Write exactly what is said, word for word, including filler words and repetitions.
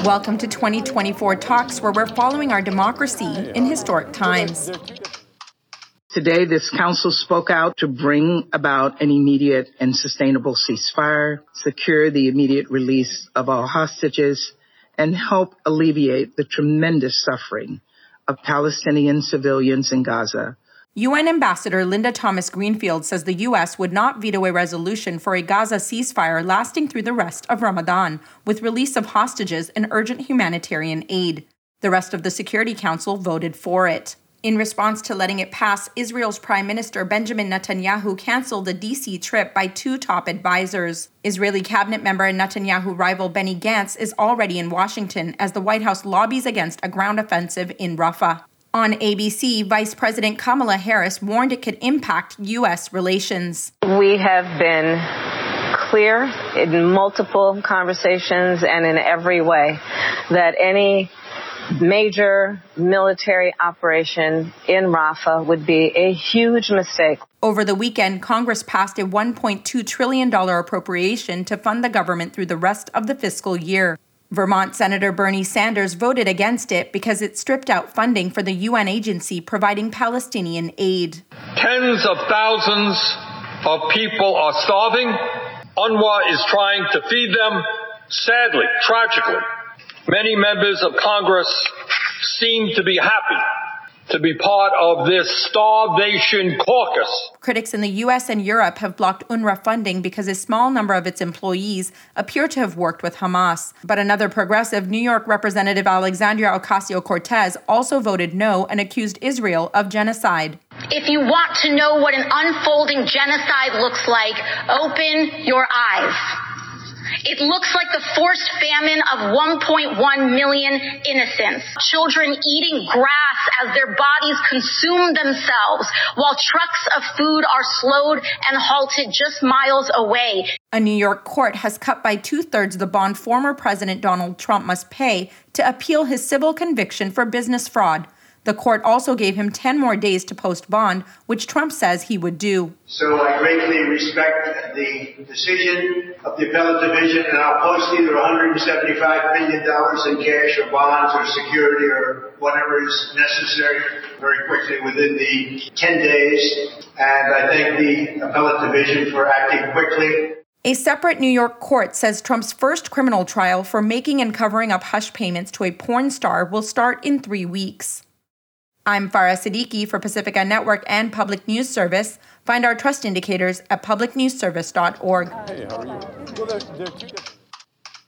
Welcome to twenty twenty-four Talks, where we're following our democracy in historic times. Today, this council spoke out to bring about an immediate and sustainable ceasefire, secure the immediate release of all hostages, and help alleviate the tremendous suffering of Palestinian civilians in Gaza. U N Ambassador Linda Thomas-Greenfield says the U S would not veto a resolution for a Gaza ceasefire lasting through the rest of Ramadan, with release of hostages and urgent humanitarian aid. The rest of the Security Council voted for it. In response to letting it pass, Israel's Prime Minister Benjamin Netanyahu canceled the D C trip by two top advisors. Israeli cabinet member and Netanyahu rival Benny Gantz is already in Washington as the White House lobbies against a ground offensive in Rafah. On A B C, Vice President Kamala Harris warned it could impact U S relations. We have been clear in multiple conversations and in every way that any major military operation in Rafah would be a huge mistake. Over the weekend, Congress passed a one point two trillion dollars appropriation to fund the government through the rest of the fiscal year. Vermont Senator Bernie Sanders voted against it because it stripped out funding for the U N agency providing Palestinian aid. Tens of thousands of people are starving. UNRWA is trying to feed them. Sadly, tragically, many members of Congress seem to be happy to be part of this starvation caucus. Critics in the U S and Europe have blocked UNRWA funding because a small number of its employees appear to have worked with Hamas. But another progressive, New York Representative Alexandria Ocasio-Cortez, also voted no and accused Israel of genocide. If you want to know what an unfolding genocide looks like, open your eyes. It looks like the forced famine of one point one million innocents, children eating grass as their bodies consume themselves, while trucks of food are slowed and halted just miles away. A New York court has cut by two-thirds the bond former President Donald Trump must pay to appeal his civil conviction for business fraud. The court also gave him ten more days to post bond, which Trump says he would do. So I greatly respect the decision of the appellate division, and I'll post either one hundred seventy-five million dollars in cash or bonds or security or whatever is necessary very quickly within the ten days. And I thank the appellate division for acting quickly. A separate New York court says Trump's first criminal trial for making and covering up hush payments to a porn star will start in three weeks. I'm Farah Siddiqui for Pacifica Network and Public News Service. Find our trust indicators at public news service dot org. Hey, how are you? Well, they're, they're